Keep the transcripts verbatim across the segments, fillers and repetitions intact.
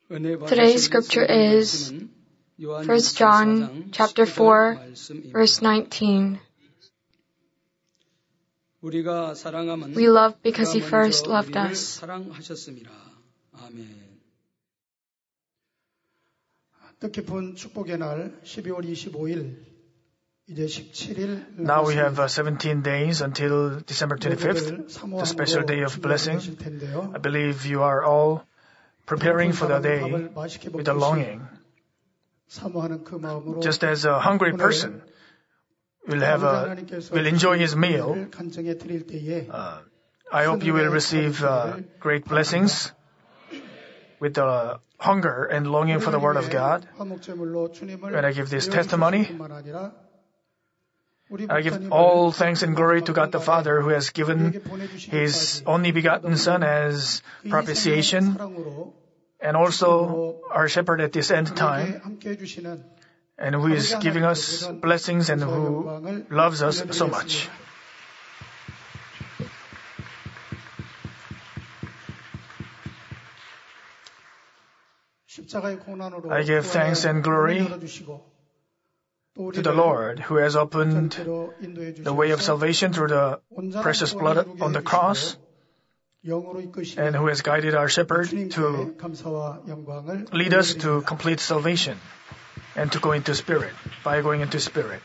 Today's scripture is First John chapter four, verse nineteen. We love because He first loved us. 뜻깊은 축복의 날 십이월 이십오일 이제 십칠일 Now we have uh, seventeen days until December twenty-fifth, the special day of blessing. I believe you are all preparing for the day with a longing. Just as a hungry person will have a, will enjoy his meal, uh, I hope you will receive uh, great blessings with the hunger and longing for the Word of God. When I give this testimony, I give all thanks and glory to God the Father who has given His only begotten Son as propitiation, and also our shepherd at this end time, and who is giving us blessings and who loves us so much. I give thanks and glory to the Lord who has opened the way of salvation through the precious blood on the cross, and who has guided our shepherd to lead us to complete salvation and to go into spirit, by going into spirit.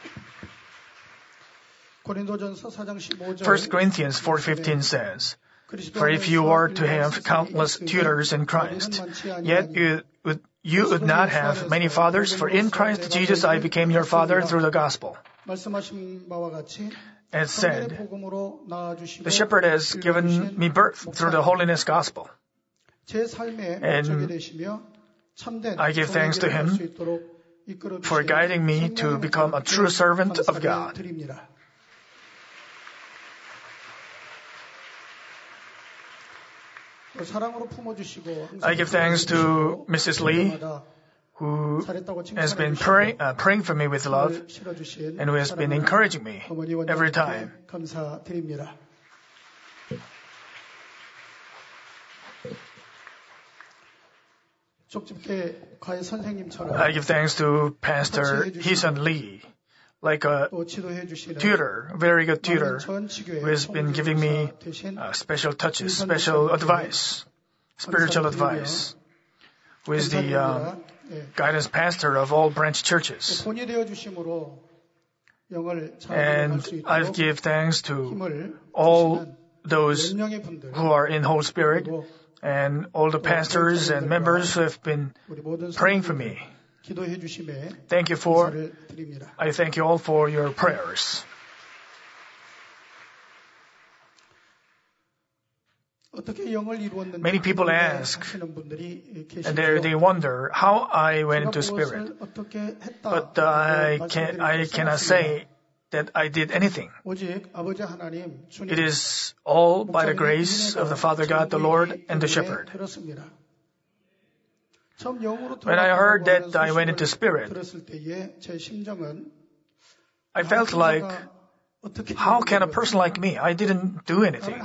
First Corinthians four fifteen says, "For if you were to have countless tutors in Christ, yet you would, you would not have many fathers, for in Christ Jesus I became your father through the gospel." As said, the shepherd has given me birth through the holiness gospel. And I give thanks to Him for guiding me to become a true servant of God. I give thanks to Missus Lee, who has been pray, uh, praying for me with love and who has been encouraging me every time. I give thanks to Pastor Hee-sun Lee, like a tutor, a very good tutor, who has been giving me uh, special touches, special advice, spiritual advice, who is the uh, guidance pastor of all branch churches. And I give thanks to all those who are in Holy Spirit and all the pastors and members who have been praying for me. Thank you for, I thank you all for your prayers. Many people ask, and they, they wonder how I went into spirit. But uh, I, can, I cannot say that I did anything. It is all by the grace of the Father God, the Lord, and the Shepherd. When I heard that I went into spirit, I felt like, how can a person like me? I didn't do anything.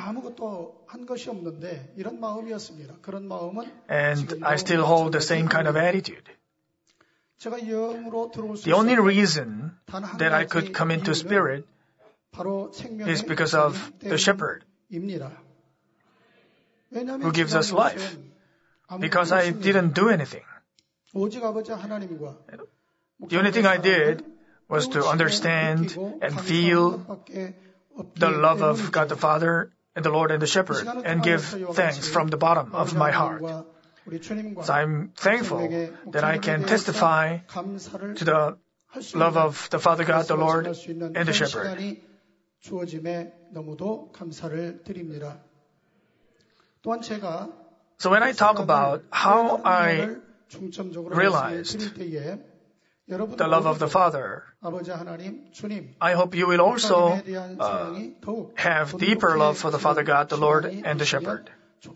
And I still hold the same kind of attitude. The only reason that I could come into spirit is because of the shepherd who gives us life. Because I didn't do anything. The only thing I did was to understand and feel the love of God the Father and the Lord and the Shepherd and give thanks from the bottom of my heart. So I'm thankful that I can testify to the love of the Father God, the Lord, and the Shepherd. So when I talk about how I realized the love of the Father, I hope you will also uh, have deeper love for the Father God, the Lord, and the Shepherd.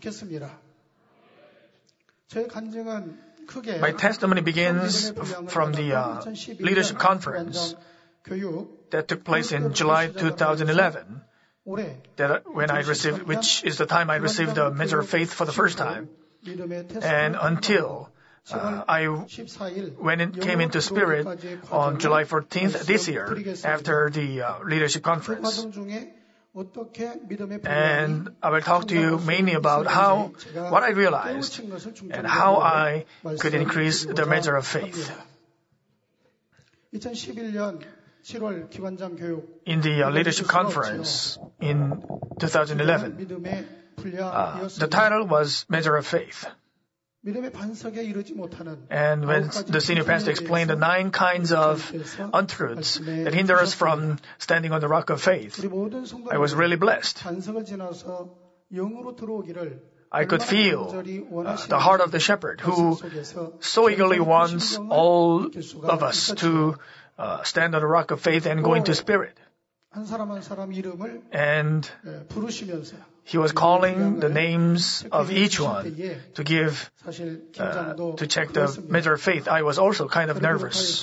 My testimony begins from the uh, leadership conference that took place in July two thousand eleven. That when I received, which is the time I received the measure of faith for the first time, and until Uh, I, when it came into spirit on July fourteenth this year, after the uh, leadership conference. And I will talk to you mainly about how, what I realized and how I could increase the measure of faith. In the uh, leadership conference in two thousand eleven, uh, the title was Measure of Faith. And when the senior pastor explained the nine kinds of untruths that hinder us from standing on the rock of faith, I was really blessed. I could feel uh, the heart of the shepherd who so eagerly wants all of us to uh, stand on the rock of faith and go into spirit. And he was calling the names of each one to give, uh, to check the measure of faith. I was also kind of nervous.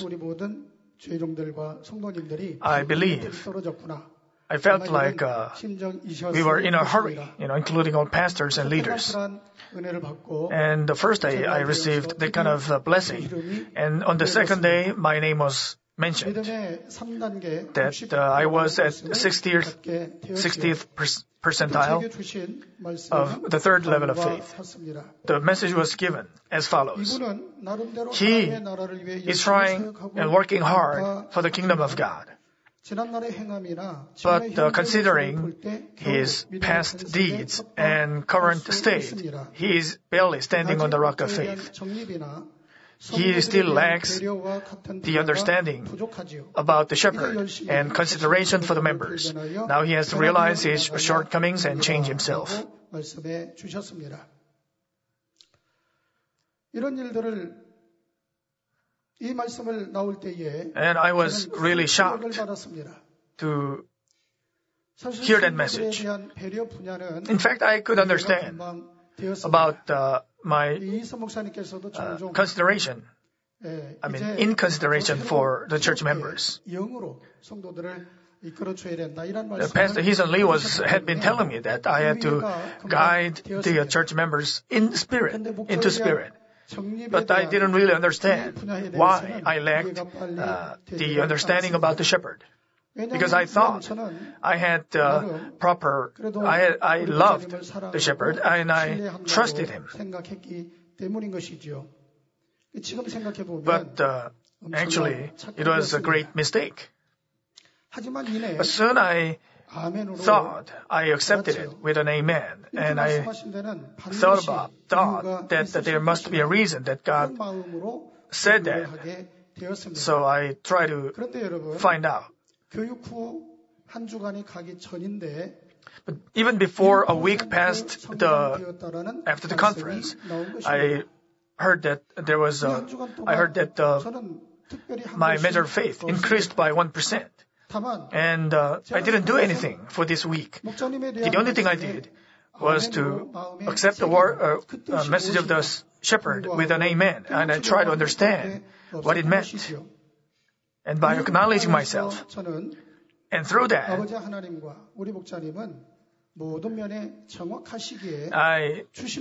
I believe, I felt like uh, we were in a hurry, you know, including all pastors and leaders. And the first day I received that kind of uh, blessing. And on the second day, my name was mentioned that uh, I was at sixtieth, sixtieth percentile of the third level of faith. The message was given as follows. He is trying and working hard for the kingdom of God. But uh, considering his past deeds and current state, he is barely standing on the rock of faith. He still lacks the understanding about the shepherd and consideration for the members. Now he has to realize his shortcomings and change himself. And I was really shocked to hear that message. In fact, I could understand about uh, my uh, consideration, I mean, in consideration for the church members. Uh, Pastor Heeson Lee was, had been telling me that I had to guide the uh, church members in spirit, into spirit. But I didn't really understand why I lacked uh, the understanding about the shepherd. Because I thought I had uh, proper, I, had, I loved the shepherd and I trusted him. But uh, actually, it was a great mistake. But soon I thought I accepted it with an amen. And I thought about, thought that, that there must be a reason that God said that. So I tried to find out. But even before a week passed the, after the conference, I heard that there was a, I heard that uh, my measure of faith increased by one percent. And uh, I didn't do anything for this week. The only thing I did was to accept the word, uh, uh, message of the shepherd with an amen. And I tried to understand what it meant. And by acknowledging myself, and through that, I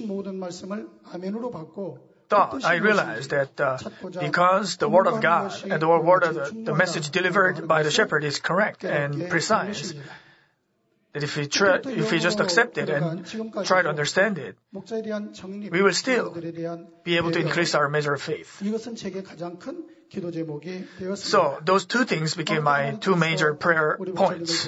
thought, I realized that uh, because the word of God and the word of the, the message delivered by the shepherd is correct and precise, that if we try, if we just accept it and try to understand it, we will still be able to increase our measure of faith. So those two things became my two major prayer points.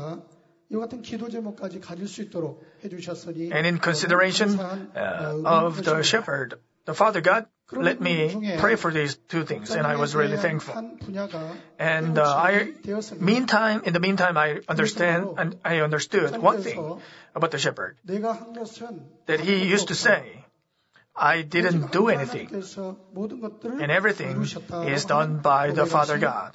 And in consideration uh, of the shepherd, the Father God let me pray for these two things, and I was really thankful. And uh, I, meantime, in the meantime, I understand and I understood one thing about the shepherd, that he used to say, I didn't do anything, and everything is done by the Father God.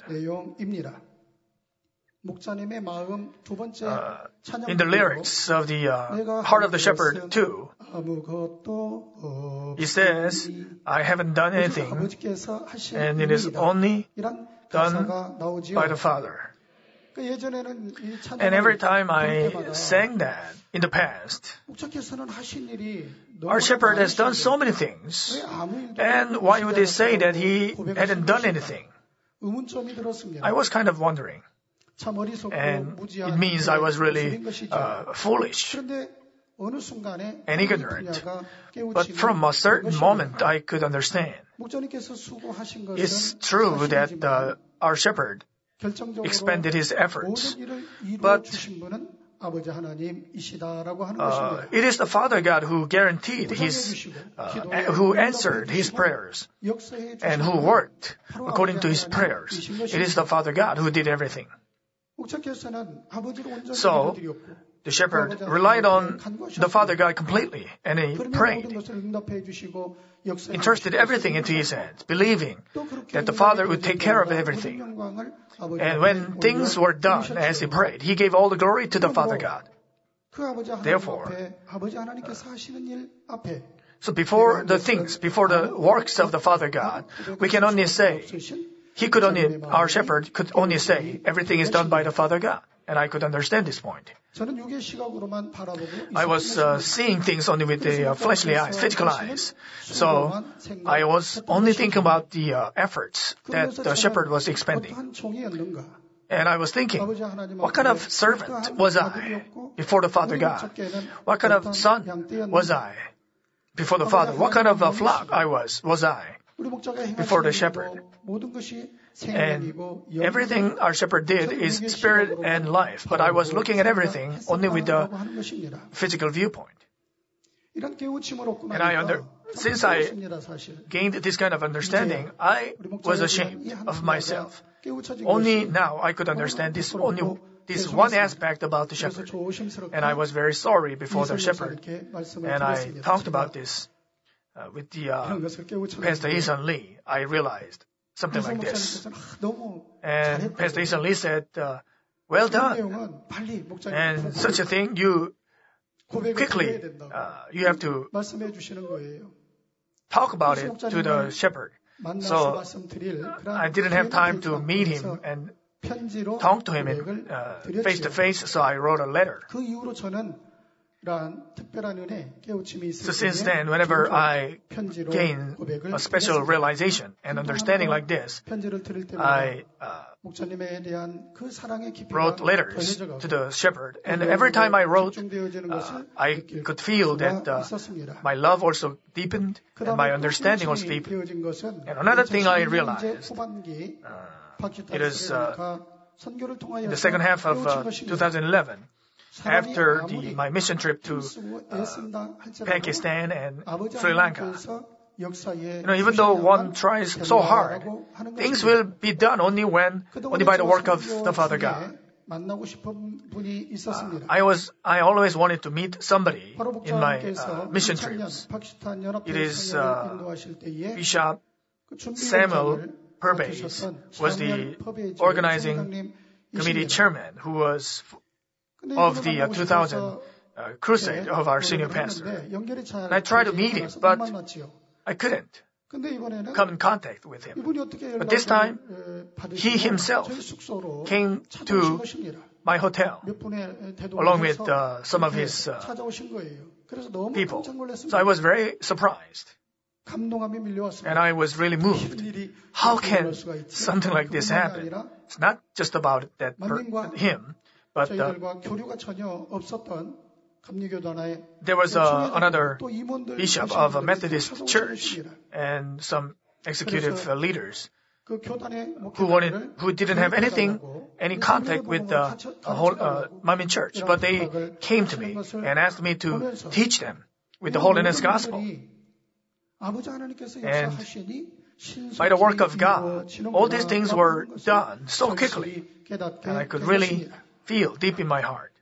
Uh, in the lyrics of the uh, Heart of the Shepherd too, he says, I haven't done anything, and it is only done by the Father. And every time I sang that in the past, our shepherd has done so many things. And why would they say that he hadn't done anything? I was kind of wondering. And it means I was really uh, foolish and ignorant. But from a certain moment, I could understand. It's true that uh, our shepherd expended his efforts, but uh, it is the Father God who guaranteed his, uh, who answered his prayers and who worked according to his prayers. It is the Father God who did everything. So, the shepherd relied on the Father God completely, and he prayed, entrusted everything into his hands, believing that the Father would take care of everything. And when things were done as he prayed, he gave all the glory to the Father God. Therefore, so before the things, before the works of the Father God, we can only say, he could only, our shepherd could only say, everything is done by the Father God. And I could understand this point. I was uh, seeing things only with the uh, fleshly eyes, physical eyes. So I was only thinking about the uh, efforts that the shepherd was expending. And I was thinking, what kind of servant was I before the Father God? What kind of son was I before the Father? What kind of a flock I was, was I before the shepherd? And everything our shepherd did is spirit and life. But I was looking at everything only with the physical viewpoint. And I under, since I gained this kind of understanding, I was ashamed of myself. Only now I could understand this only this one aspect about the shepherd. And I was very sorry before the shepherd. And I talked about this uh, with the uh, Pastor Isan Lee. I realized something like this. And Pastor Isan Lee said, uh, well done. And such a thing, you quickly, uh, you have to talk about it to the shepherd. So I didn't have time to meet him and talk to him in, uh, face to face, so I wrote a letter. So since then, whenever I gain a special realization and understanding like this, I uh, wrote letters to the shepherd. And every time I wrote, uh, I could feel that uh, my love also deepened and my understanding also deepened. And another thing I realized, uh, it is uh, in the second half of uh, two thousand eleven, after the, my mission trip to uh, Pakistan and Sri Lanka. You know, even though one tries so hard, things will be done only when, only by the work of the Father God. Uh, I was, I always wanted to meet somebody in my uh, mission trips. It is uh, Bishop Samuel Purves was the organizing committee chairman who was of the uh, two thousand uh, crusade of our senior pastor. And I tried to meet him, but I couldn't come in contact with him. But this time, he himself came to my hotel along with uh, some of his uh, people. So I was very surprised. And I was really moved. How can something like this happen? It's not just about that per- him, but uh, there was uh, another bishop of a Methodist church and some executive uh, leaders who wanted, who didn't have anything, any contact with the uh, whole uh, Manmin church, but they came to me and asked me to teach them with the holiness gospel. And by the work of God, all these things were done so quickly, and I could really feel deep in my heart.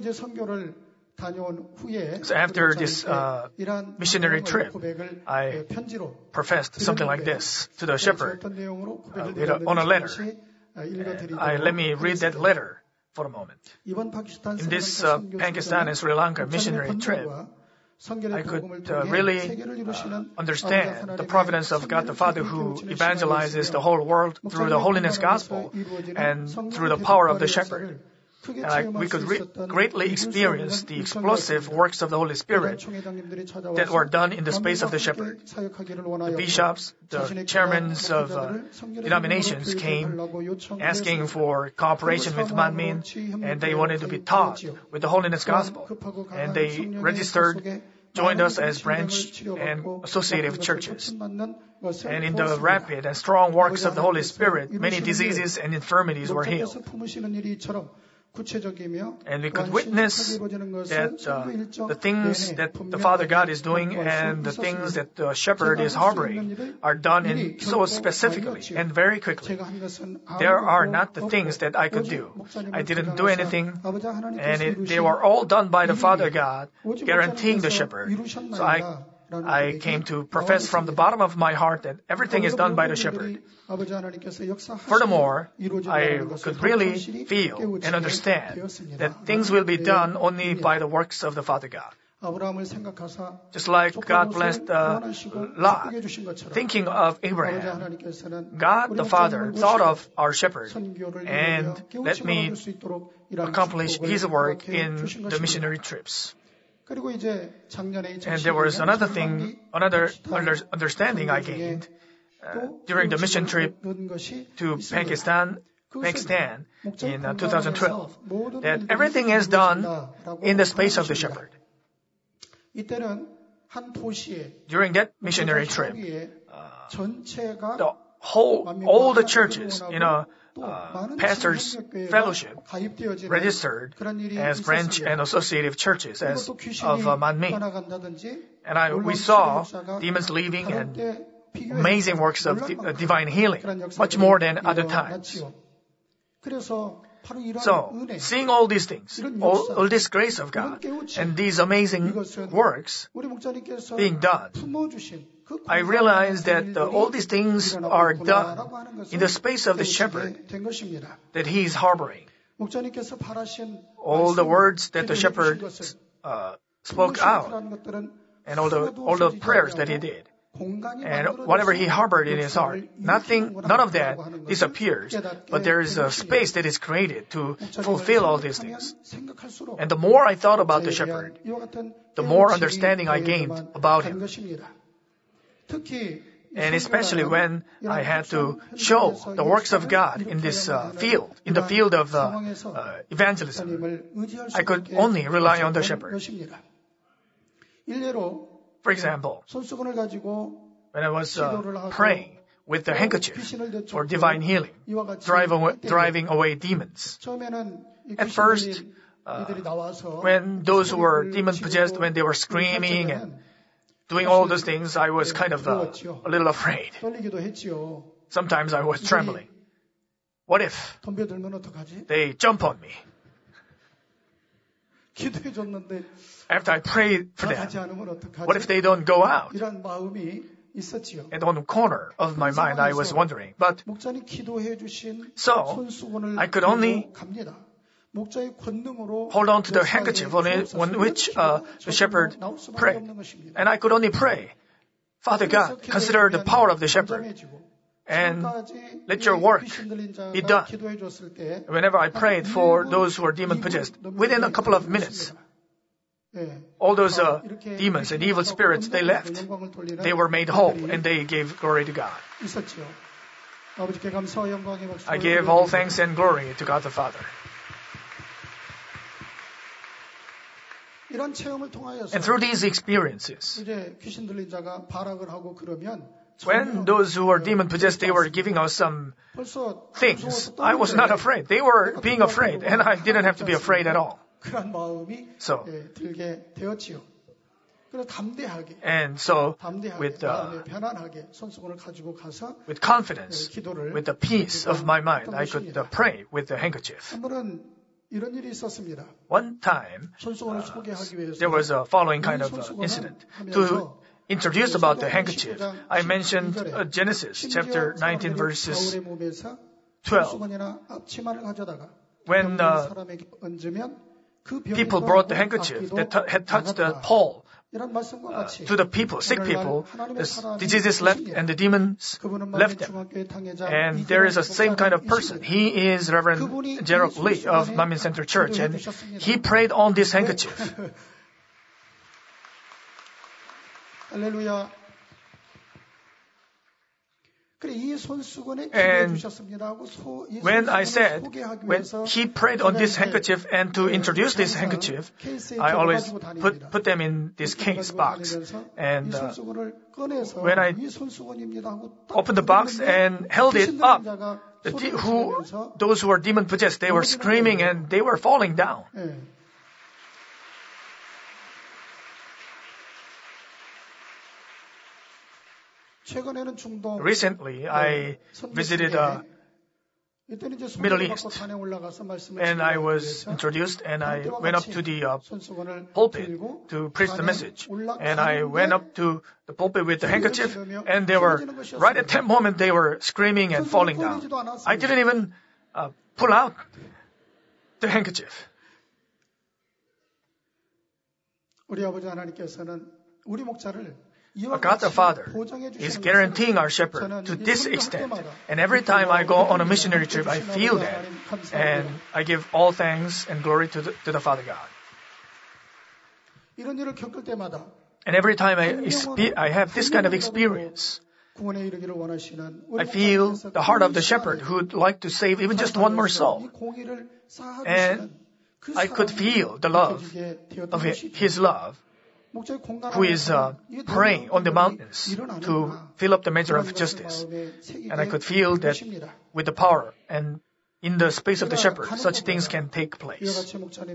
So after this uh, missionary trip, I professed something like this to the shepherd uh, with a, on a letter. I, let me read that letter for a moment. In this uh, Pakistan and Sri Lanka missionary trip, I could uh, really uh, understand the providence of God the Father who evangelizes the whole world through the holiness gospel and through the power of the shepherd. And I, we could re- greatly experience the explosive works of the Holy Spirit that were done in the space of the shepherd. The bishops, the chairmen of uh, denominations came asking for cooperation with Manmin, and they wanted to be taught with the holiness gospel. And they registered, joined us as branch and associative churches. And in the rapid and strong works of the Holy Spirit, many diseases and infirmities were healed. And we could witness that uh, the things that the Father God is doing and the things that the shepherd is harboring are done in so specifically and very quickly. There are not the things that I could do. I didn't do anything, and it, they were all done by the Father God, guaranteeing the shepherd. So I I came to profess from the bottom of my heart that everything is done by the shepherd. Furthermore, I could really feel and understand that things will be done only by the works of the Father God. Just like God blessed uh, Lot, thinking of Abraham, God the Father thought of our shepherd and let me accomplish his work in the missionary trips. And there was another thing, another understanding I gained uh, during the mission trip to Pakistan, Pakistan in uh, two thousand twelve, that everything is done in the space of the shepherd. During that missionary trip, uh, the whole, all the churches in a Uh, pastors' fellowship registered as branch and associative churches as of uh, Manmin. And I, we saw demons leaving and amazing works of di- uh, divine healing, much more than other times. So, seeing all these things, all, all this grace of God, and these amazing works being done, I realized that uh, all these things are done in the space of the shepherd that he is harboring. All the words that the shepherd uh, spoke out, and all the all the prayers that he did, and whatever he harbored in his heart, nothing, none of that disappears, but there is a space that is created to fulfill all these things. And the more I thought about the shepherd, the more understanding I gained about him. And especially when I had to show the works of God in this uh, field, in the field of uh, uh, evangelism, I could only rely on the shepherd. For example, when I was uh, praying with the handkerchief for divine healing, drive away, driving away demons. At first, uh, when those who were demon-possessed, when they were screaming and doing all those things, I was kind of uh, a little afraid. Sometimes I was trembling. What if they jump on me? After I prayed for them, what if they don't go out? And on the corner of my mind, I was wondering. But so I could only hold on to the handkerchief on, it, on which uh, the shepherd prayed. And I could only pray, Father God, consider the power of the shepherd and let your work be done. Whenever I prayed for those who were demon-possessed, within a couple of minutes, all those uh, demons and evil spirits, they left. They were made whole and they gave glory to God. I give all thanks and glory to God the Father. And through these experiences, when those who were demon-possessed, they were giving us some things, I was not afraid. They were being afraid, and I didn't have to be afraid at all. So, and so, with, uh, with confidence, with the peace of my mind, I could uh, pray with the handkerchief. One time, uh, there was a following kind of uh, incident. To introduce about the handkerchief, I mentioned uh, Genesis chapter nineteen verses twelve. When uh, people brought the handkerchief that t- had touched the pole uh, to the people, sick people, the diseases left and the demons left them. And there is a same kind of person. He is Reverend Gerald Lee of Manmin Center Church, and he prayed on this handkerchief. Hallelujah. And when I said, when he prayed on this handkerchief and to introduce this handkerchief, I always put, put them in this case box. And uh, when I opened the box and held it up, the de- who, those who were demon possessed, they were screaming and they were falling down. Recently, I visited uh, Middle East, and I was introduced, and I went up to the uh, pulpit to preach the message. And I went up to the pulpit with the handkerchief, and they were, right at that moment, they were screaming and falling down. I didn't even uh, pull out the handkerchief. God the Father is guaranteeing our shepherd to this extent. And every time I go on a missionary trip, I feel that. And I give all thanks and glory to the, to the Father God. And every time I, expe- I have this kind of experience, I feel the heart of the shepherd who would like to save even just one more soul. And I could feel the love of his love, who is uh, praying on the mountains to fill up the measure of justice. And I could feel that with the power and in the space of the shepherd, such things can take place.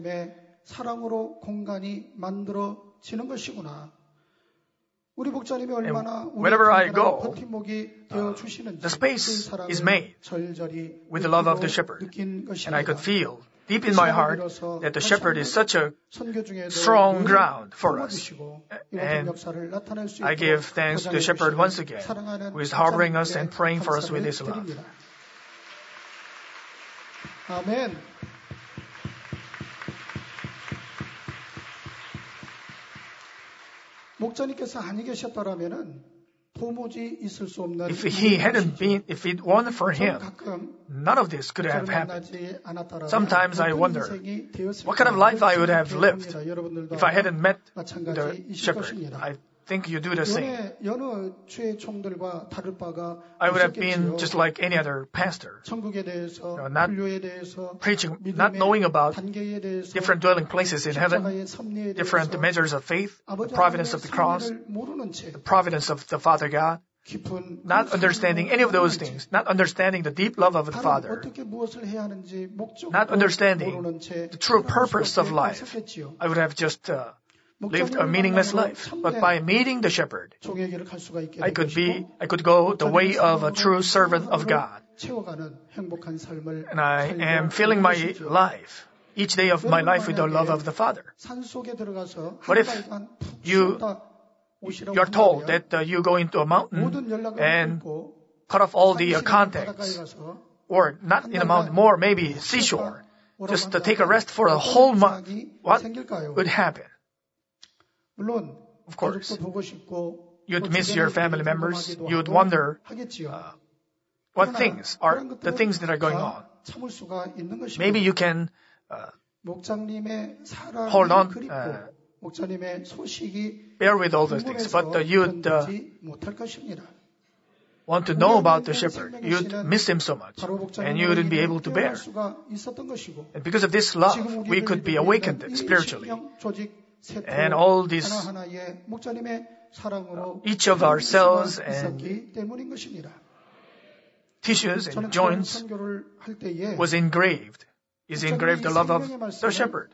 And wherever I go, uh, the space is made with the love of the shepherd. And I could feel deep in my heart that the shepherd is such a strong ground for us. And I give thanks to the shepherd once again, who is harboring us and praying for us with his love. Amen. 목자님께서 아니 계셨더라면은 If he hadn't been, if it weren't for him, none of this could have happened. Sometimes I wonder what kind of life I would have lived if I hadn't met the shepherd. I think you do the same. I would have been just like any other pastor, you know, not preaching, not knowing about different dwelling places in heaven, different measures of faith, the providence of the cross, the providence of the Father God, not understanding any of those things, not understanding the deep love of the Father, not understanding the true purpose of life. I would have just uh, lived a meaningless life. But by meeting the shepherd, I could be, I could go the way of a true servant of God. And I am filling my life, each day of my life, with the love of the Father. But if you, you are told that uh, you go into a mountain and cut off all the uh, contacts, or not in a mountain, more maybe seashore, just to take a rest for a whole month, what would happen? Of course, you'd miss your family members. You'd wonder uh, what things are the things that are going on. Maybe you can uh, hold on, uh, bear with all those things, but uh, you'd uh, want to know about the shepherd. You'd miss him so much, and you wouldn't be able to bear. And because of this love, we could be awakened spiritually. And all these, uh, each of our cells and tissues and joints was engraved, is engraved the love of the shepherd.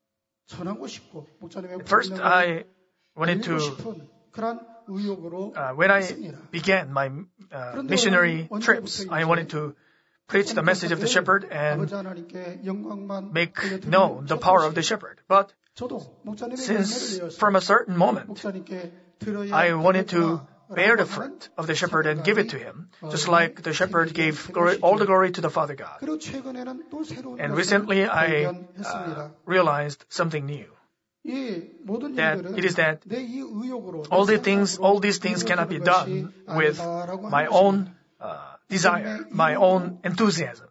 At first, I wanted to, uh, when I began my uh, missionary trips, I wanted to preach the message of the shepherd and make known the power of the shepherd. But since from a certain moment, I wanted to bear the fruit of the shepherd and give it to him, just like the shepherd gave glory, all the glory to the Father God. And recently I uh, realized something new. that it is that all these things, all these things cannot be done with my own uh, desire, my own enthusiasm.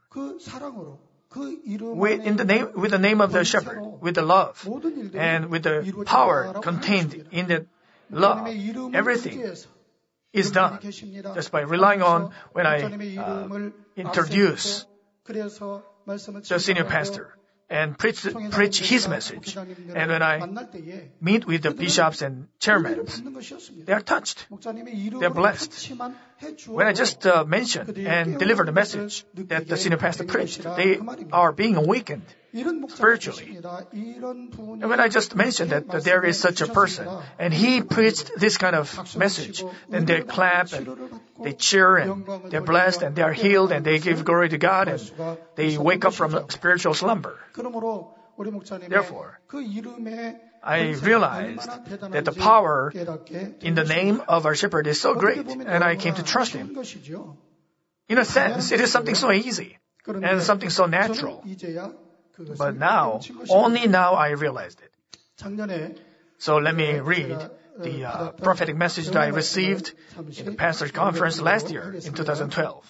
With, in the name, with the name of the shepherd, with the love, and with the power contained in that love, everything is done just by relying on when I uh, introduce the senior pastor and preach, preach his message. And when I meet with the bishops and chairmen, they are touched. They are blessed. When I just uh, mentioned and delivered the message that the senior pastor preached, they are being awakened spiritually. And when I just mentioned that, that there is such a person, and he preached this kind of message, then they clap and they cheer and they're blessed and they are healed and they give glory to God and they wake up from a spiritual slumber. Therefore, I realized that the power in the name of our shepherd is so great, and I came to trust him. In a sense, it is something so easy and something so natural. But now, only now I realized it. So let me read the uh, prophetic message that I received in the pastor's conference last year in two thousand twelve.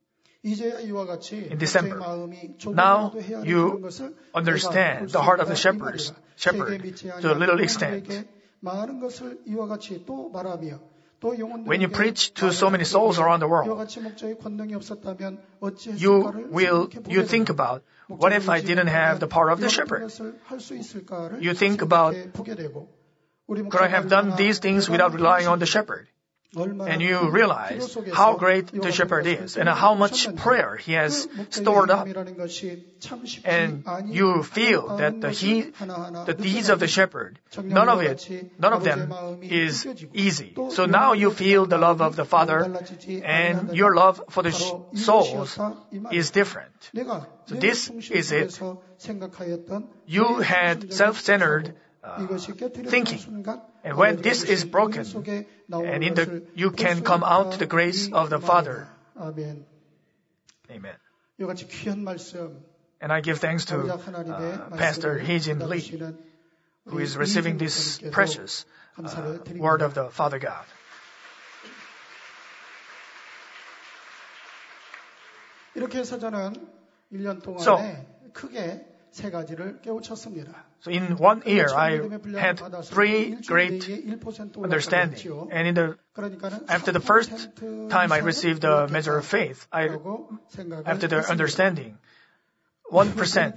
In December. Now you understand the heart of the shepherds, shepherd to a little extent. When you preach to so many souls around the world, you will, you think about, what if I didn't have the power of the shepherd? You think about, could I have done these things without relying on the shepherd? And you realize how great the shepherd is and how much prayer he has stored up. And you feel that the, he, the deeds of the shepherd, none of it, none of them is easy. So now you feel the love of the Father, and your love for the souls is different. So this is it. You had self-centered uh, thinking. And when this is broken, and in the, you can come out to the grace of the Father. Amen. And I give thanks to uh, Pastor Hee-jin Lee, who is receiving this precious uh, word of the Father God. So, So in one year, I had three great understanding. And in the, after the first time I received the measure of faith, I, after the understanding, one percent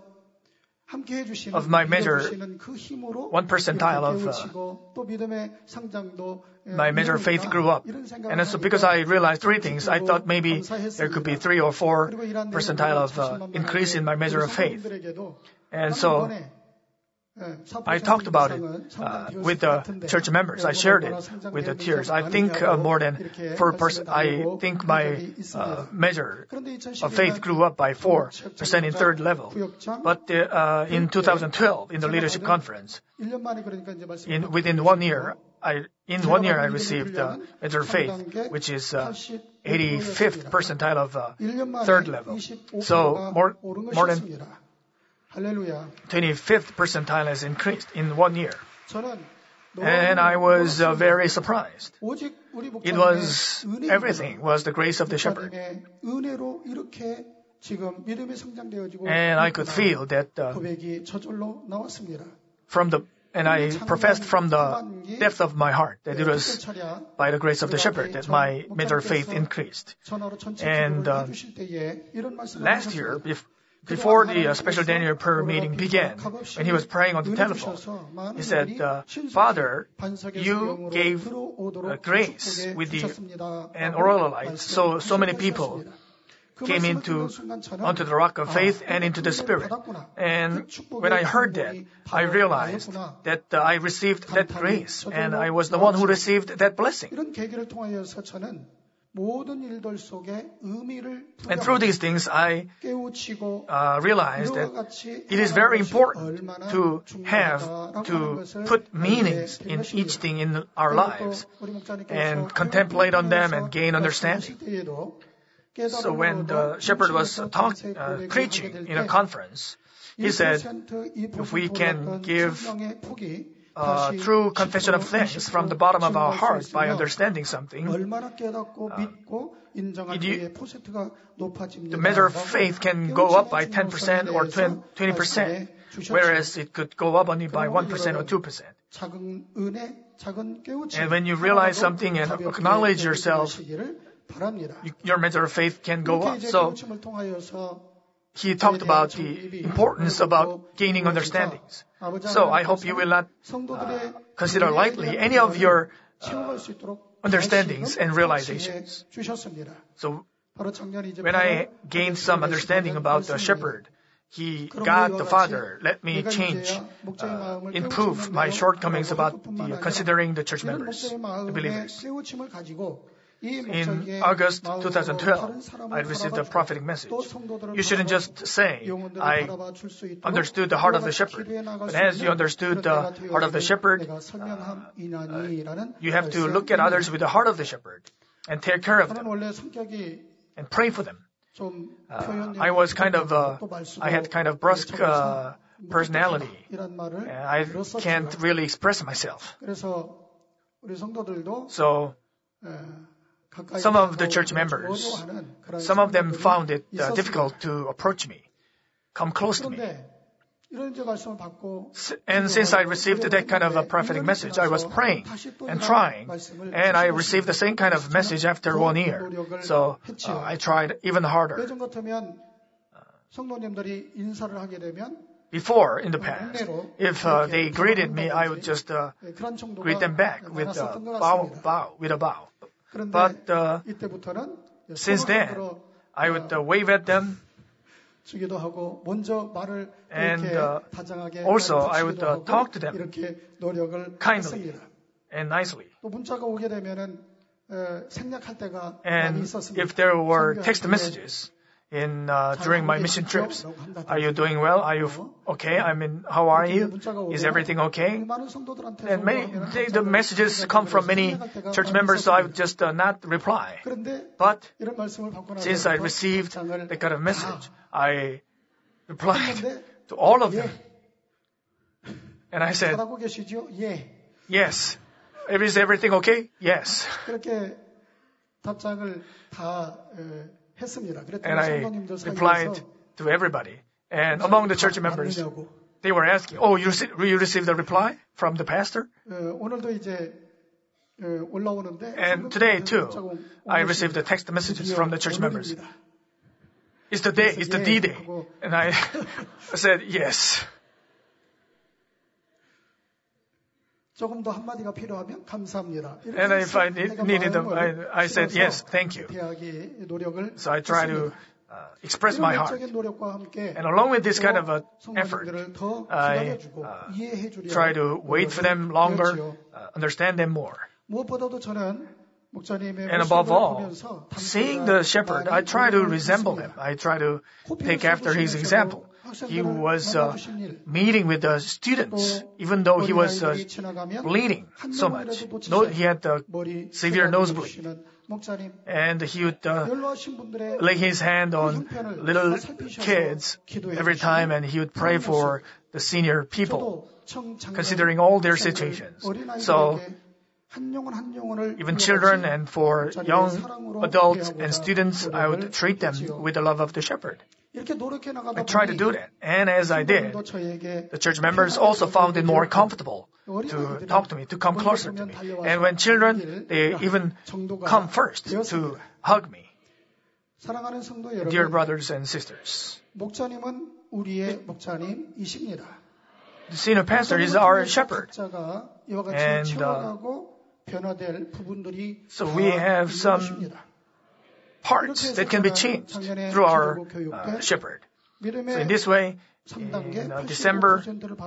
of my measure, one percentile of uh, my measure of faith grew up. And so because I realized three things, I thought maybe there could be three or four percentile of uh, increase in my measure of faith. And so I talked about it uh, with the church members. I shared it with the tears. I think uh, more than four percent. I think my uh, measure of faith grew up by four percent in third level. But uh, in two thousand twelve, in the leadership conference, in within one year, I in one year I received uh, measure of faith, which is uh, eighty-fifth percentile of uh, third level. So more more than twenty-fifth percentile has increased in one year. And I was uh, very surprised. It was, everything was the grace of the shepherd. And I could feel that uh, from the, and I professed from the depth of my heart that it was by the grace of the shepherd that my measure of faith increased. And uh, last year, if, Before the uh, special Daniel prayer meeting began, when he was praying on the telephone, he said, uh, Father, you gave uh, grace with the and auroral light, so so many people came into onto the rock of faith and into the Spirit. And when I heard that, I realized that uh, I received that grace, and I was the one who received that blessing. And through these things, I uh, realized that it is very important to have, to put meanings in each thing in our lives and contemplate on them and gain understanding. So when the shepherd was talk, uh, preaching in a conference, he said, if we can give uh, true confession of things from the bottom of our heart by understanding something, uh, it, the measure of faith can go up by ten percent or twenty percent, whereas it could go up only by one percent or two percent. And when you realize something and acknowledge yourself, you, your measure of faith can go up. So he talked about the importance about gaining understandings. So I hope you will not uh, consider lightly any of your uh, understandings and realizations. So when I gained some understanding about the shepherd, he, God the Father, let me change, uh, improve my shortcomings about the, uh, considering the church members, the believers. In August twenty twelve, I received a prophetic message. You shouldn't just say, I understood the heart of the shepherd. But as you understood the heart of the shepherd, uh, uh, you have to look at others with the heart of the shepherd and take care of them and pray for them. Uh, I was kind of, uh, I had kind of brusque uh, personality. I can't really express myself. So, some of the church members, some of them found it uh, difficult to approach me, come close to me. And since I received that kind of a prophetic message, I was praying and trying, and I received the same kind of message after one year. So uh, I tried even harder. Before, in the past, if uh, they greeted me, I would just uh, greet them back with a bow, bow, with a bow. But uh, since then, I would uh, wave at them, and uh, also I would uh, talk to them kindly and nicely. And if there were text messages in uh, during my mission trips, are you doing well? Are you okay? I mean, how are you? Is everything okay? And many they, the messages come from many church members, so I would just uh, not reply. But since I received that kind of message, I replied to all of them, and I said, "Yes, is everything okay? Yes." And I replied to everybody. And among the church members, they were asking, oh, you, rece- you received a reply from the pastor? And today, too, I received the text messages from the church members. It's the day, it's the D-Day. And I said, yes. And if I needed them, I, I said, yes, thank you. So I try to uh, express my heart. And along with this kind of uh, effort, I uh, try to wait for them longer, uh, understand them more. And above all, seeing the shepherd, I try to resemble him. I try to take after his example. He was uh, meeting with the students, even though he was uh, bleeding so much. No, he had a severe nosebleed. And he would uh, lay his hand on little kids every time, and he would pray for the senior people, considering all their situations. So, even children and for young adults and students, I would treat them with the love of the shepherd. I tried to do that. And as I did, the church members also found it more comfortable to talk to me, to come closer to me. And when children, they even come first to hug me. Dear brothers and sisters, the senior pastor is our shepherd. And uh, so we have some parts that can be changed through our uh, shepherd. So in this way, in uh, December,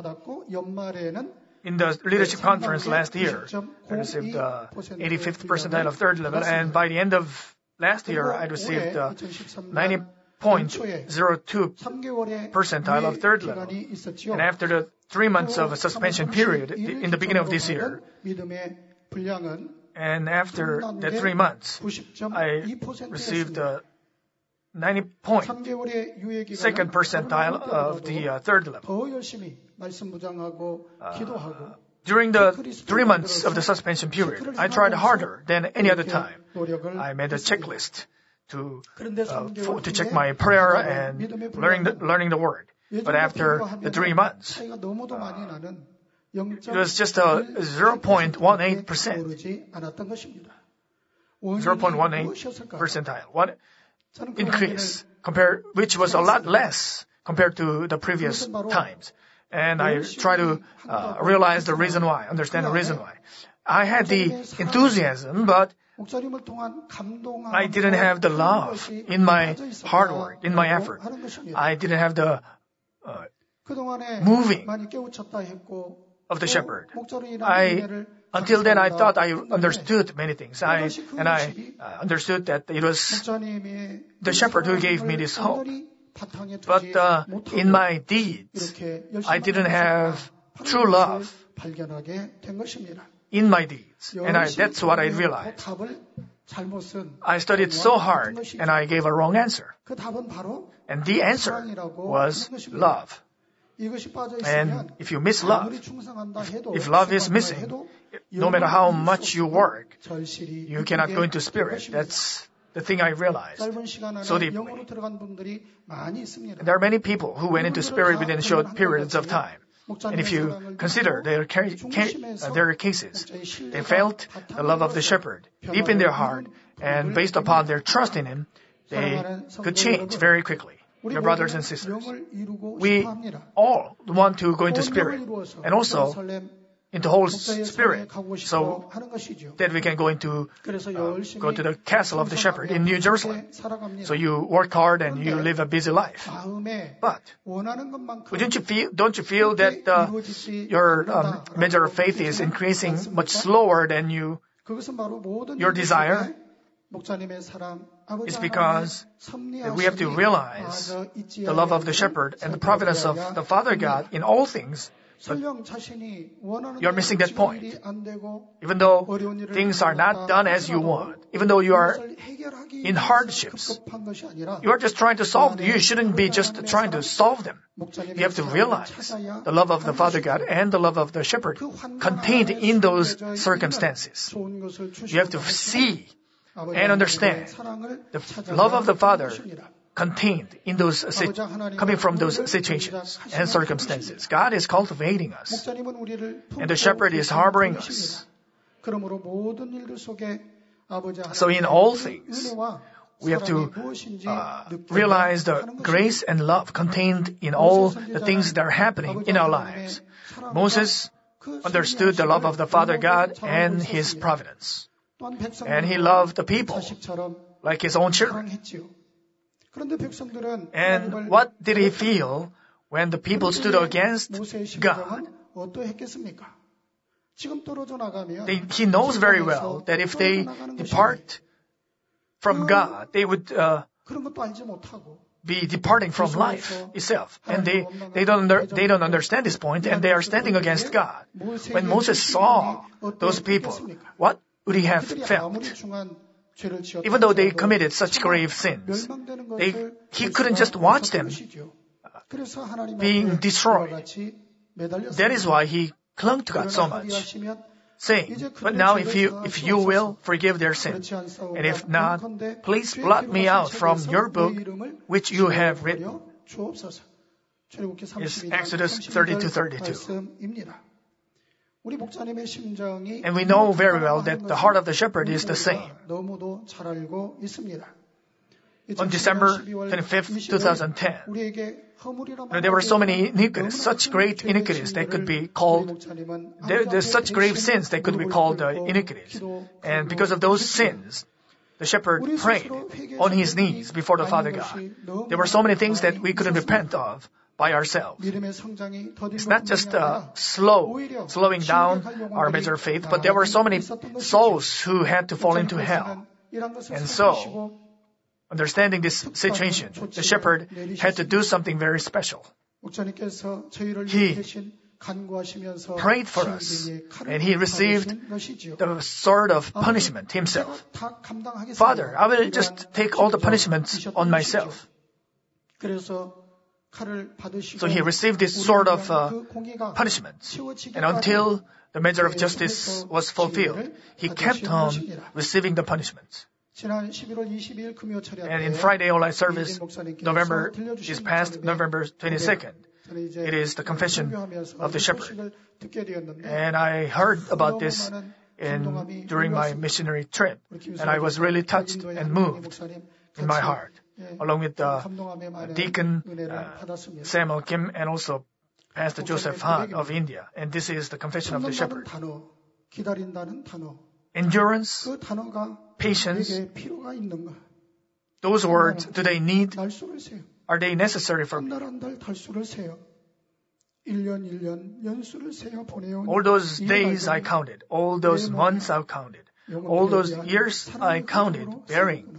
in the leadership conference last year, I received uh, eighty-fifth percentile of third level, and by the end of last year, I received uh, ninety point zero two percentile of third level. And after the three months of a suspension period in the beginning of this year, and after that three months, I received uh, ninety point second percentile of the uh, third level. Uh, during the three months of the suspension period, I tried harder than any other time. I made a checklist to uh, for, to check my prayer and learning the, learning the word. But after the three months, uh, it was just a zero point one eight percent. zero point one eight percentile. What increase compared, which was a lot less compared to the previous times. And I try to uh, realize the reason why, understand the reason why. I had the enthusiasm, but I didn't have the love in my hard work, in my effort. I didn't have the uh, moving of the shepherd. I, until then, I thought I understood many things. I, and I uh, understood that it was the shepherd who gave me this hope. But uh, in my deeds, I didn't have true love in my deeds. And I, that's what I realized. I studied so hard and I gave a wrong answer. And the answer was love. And if you miss love, if love is missing, no matter how much you work, you cannot go into spirit. That's the thing I realized so deeply. There are many people who went into spirit within short periods of time. And if you consider their, ca- ca- their cases, they felt the love of the shepherd deep in their heart, and based upon their trust in him, they could change very quickly. Your brothers and sisters, we all want to go into spirit and also into whole spirit, so that we can go into uh, go to the castle of the shepherd in New Jerusalem. So you work hard and you live a busy life. But wouldn't you feel? Don't you feel that uh, your um, measure of faith is increasing much slower than you your desire? It's because that we have to realize the love of the shepherd and the providence of the Father God in all things. But you're missing that point. Even though things are not done as you want, even though you are in hardships, you are just trying to solve them. You shouldn't be just trying to solve them. You have to realize the love of the Father God and the love of the shepherd contained in those circumstances. You have to see and understand the love of the Father contained in those, coming from those situations and circumstances. God is cultivating us, and the shepherd is harboring us. So in all things, we have to uh, realize the grace and love contained in all the things that are happening in our lives. Moses understood the love of the Father God and His providence. And he loved the people like his own children. And what did he feel when the people stood against God? They, he knows very well that if they depart from God, they would uh, be departing from life itself. And they, they, don't under, they don't understand this point, and they are standing against God. When Moses saw those people, what would he have felt? Even though they committed such grave sins, they, he couldn't just watch them being destroyed. That is why he clung to God so much, saying, "But now if you, if you will, forgive their sin. And if not, please blot me out from your book, which you have written." It's Exodus thirty-two thirty-two. And we know very well that the heart of the shepherd is the same. On December twenty-fifth, twenty ten, there were so many iniquities, such great iniquities that could be called, there, there's such grave sins that could be called uh, iniquities. And because of those sins, the shepherd prayed on his knees before the Father God. There were so many things that we couldn't repent of by ourselves. It's not just uh, slow, slowing down our measure of faith, but there were so many souls who had to fall into hell. And so, understanding this situation, the shepherd had to do something very special. He prayed for us, and he received the sword of punishment himself. Father, I will just take all the punishments on myself. So he received this sword of uh, punishment. And until the measure of justice was fulfilled, he kept on receiving the punishments. And in Friday online service, November is past November twenty-second. It is the confession of the shepherd. And I heard about this in, during my missionary trip. And I was really touched and moved in my heart, along with uh, Deacon uh, Samuel Kim and also Pastor Joseph Han of India. And this is the confession of the shepherd. Endurance, patience, those words, do they need, are they necessary for me? All those days I counted, all those months I counted, all those years I counted, bearing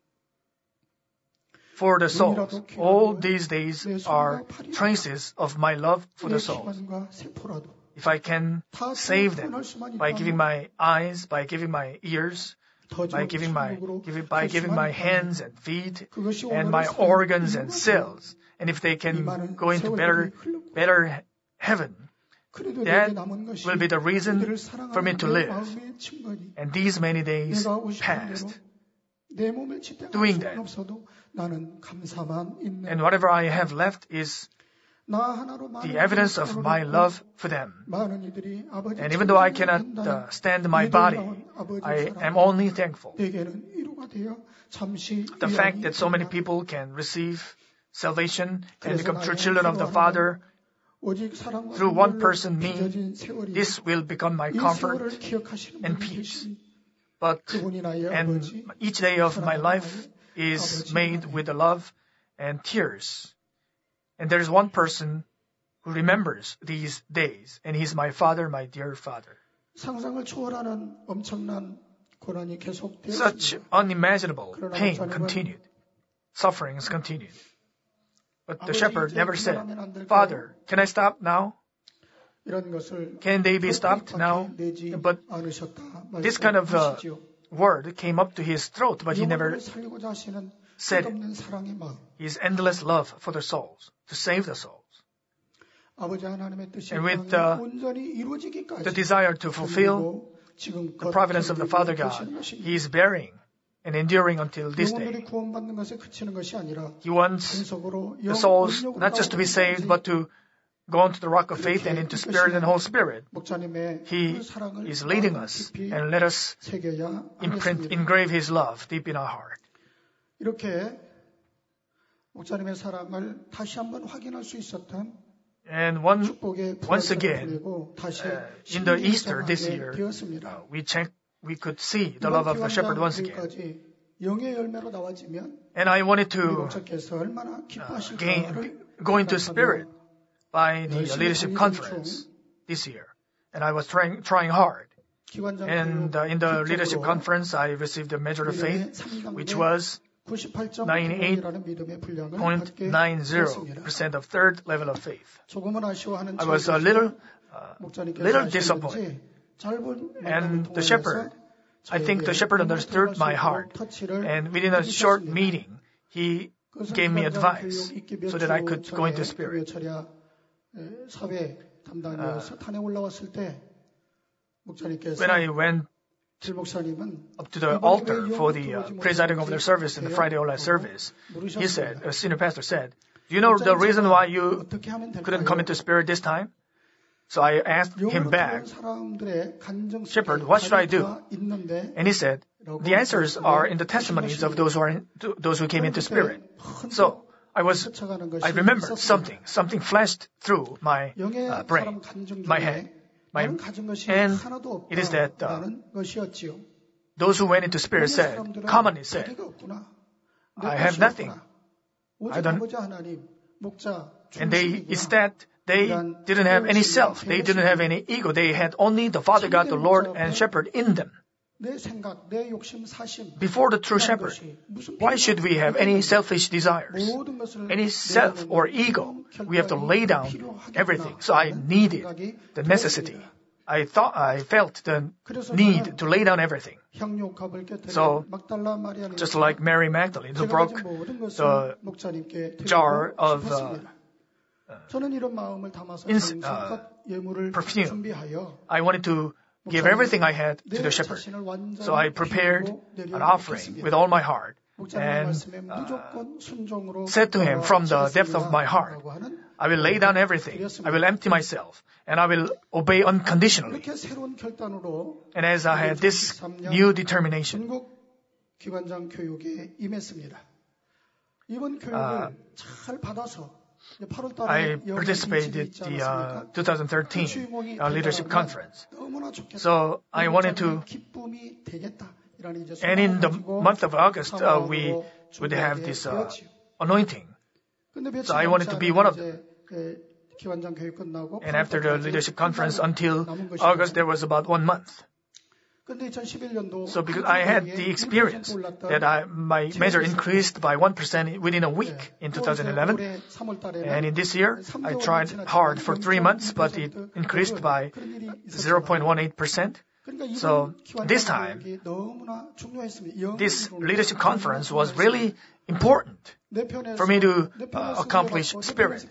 for the souls. All these days are traces of my love for the souls. If I can save them by giving my eyes, by giving my ears, by giving my, giving, by giving my hands and feet, and my organs and cells, and if they can go into better, better heaven, that will be the reason for me to live. And these many days passed doing that. And whatever I have left is the evidence of my love for them. And even though I cannot uh, stand my body, I am only thankful. The fact that so many people can receive salvation and become true children of the Father through one person, me, this will become my comfort and peace. But, and each day of my life is made with the love and tears. And there is one person who remembers these days, and he's my father, my dear father. Such unimaginable pain continued. Sufferings continued. But the shepherd never said, Father, can I stop now? Can they be stopped now? But this kind of uh, word came up to his throat, but he never said it. His endless love for the souls, to save the souls. And with uh, the desire to fulfill the providence of the Father God, he is bearing and enduring until this day. He wants the souls not just to be saved, but to go on to the rock of faith and into spirit and whole spirit. He is leading us, and let us imprint, engrave his love deep in our heart. And one, once again, uh, in the Easter this year, uh, we check, we could see the love of the shepherd once again. And I wanted to uh, gain, go into spirit by the leadership conference this year. And I was trying, trying hard. And uh, in the leadership conference, I received a measure of faith, which was ninety-eight point nine zero percent of third level of faith. I was a little, uh, little disappointed. And the shepherd, I think the shepherd understood my heart. And within a short meeting, he gave me advice so that I could go into spirit. Uh, when I went up to the altar for the uh, presiding over the service in the Friday online service, he said, a senior pastor said, do you know the reason why you couldn't come into spirit this time? So I asked him back, Shepherd, what should I do? And he said, the answers are in the testimonies of those who are in, those who came into spirit. So I was, I remembered something, something flashed through my uh, brain, my head. My, and it is that uh, those who went into spirit said, commonly said, I have nothing. I don't. And they, it's that they didn't have any self. They didn't have any ego. They had only the Father God, the Lord and Shepherd in them. before the true shepherd, why should we have any selfish desires, any self or ego? We have to lay down everything. So I needed the necessity. I thought, I felt the need to lay down everything. So, just like Mary Magdalene, who broke the jar of uh, ins- uh, perfume, I wanted to give everything I had to the shepherd. So I prepared an offering with all my heart and uh, said to him from the depth of my heart, I will lay down everything. I will empty myself and I will obey unconditionally. And as I had this new determination, uh, I participated in the uh, twenty thirteen uh, leadership conference. So I wanted to, and in the month of August, uh, we would have this uh, anointing. So I wanted to be one of them. And after the leadership conference until August, there was about one month. So because I had the experience that I, my measure increased by one percent within a week in two thousand eleven. And in this year, I tried hard for three months, but it increased by zero point one eight percent. So this time, this leadership conference was really important for me to uh, accomplish spirit.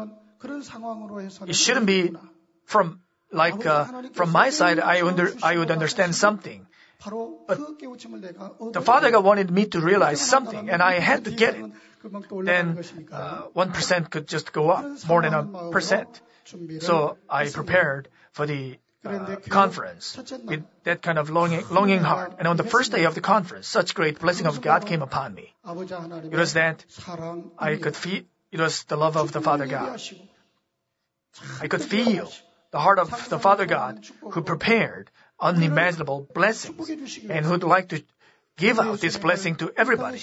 It shouldn't be from Like uh, from my side, I, under, I would understand something. But the Father God wanted me to realize something, and I had to get it. Then uh, one percent could just go up, more than a percent. So I prepared for the uh, conference with that kind of longing, longing heart. And on the first day of the conference, such great blessing of God came upon me. It was that I could feel, it was the love of the Father God. I could feel the heart of the Father God who prepared unimaginable blessings and who'd like to give out this blessing to everybody.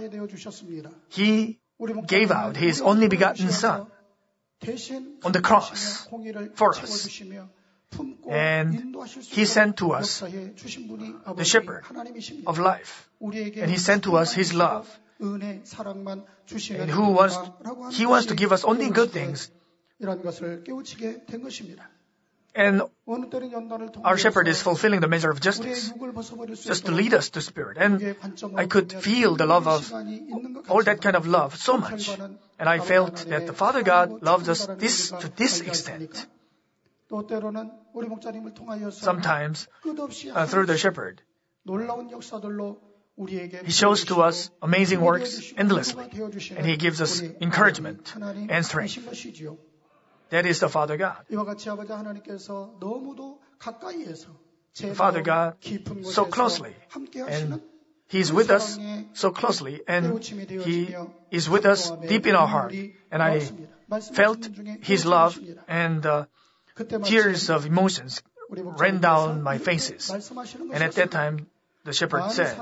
He gave out His only begotten Son on the cross for us. And He sent to us the shepherd of life. And He sent to us His love. And who wants, He wants to give us only good things. And our shepherd is fulfilling the measure of justice, just to lead us to spirit. And I could feel the love of, all that kind of love so much. And I felt that the Father God loved us this to this extent. Sometimes, uh, through the shepherd, He shows to us amazing works endlessly. And He gives us encouragement and strength. That is the Father God. The Father God so closely, and He's with us so closely, and He is with us deep in our heart. And I felt His love, and uh, tears of emotions ran down my faces. And at that time, the shepherd said,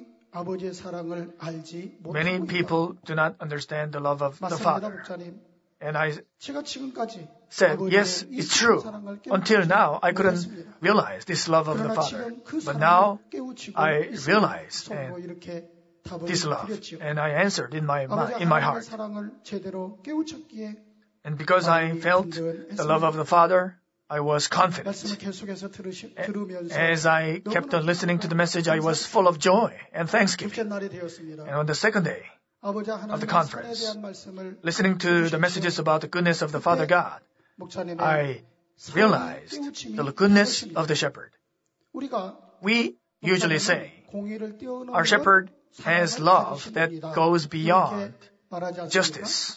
many people do not understand the love of the Father. And I said, yes, it's true. Until now, I couldn't realize this love of the Father. But now, I realize and this love. And I answered in my, in my heart. And because I felt the love of the Father, I was confident. As I kept on listening to the message, I was full of joy and thanksgiving. And on the second day of the conference, listening to the messages about the goodness of the Father God, I realized the goodness of the shepherd. We usually say, our shepherd has love that goes beyond justice.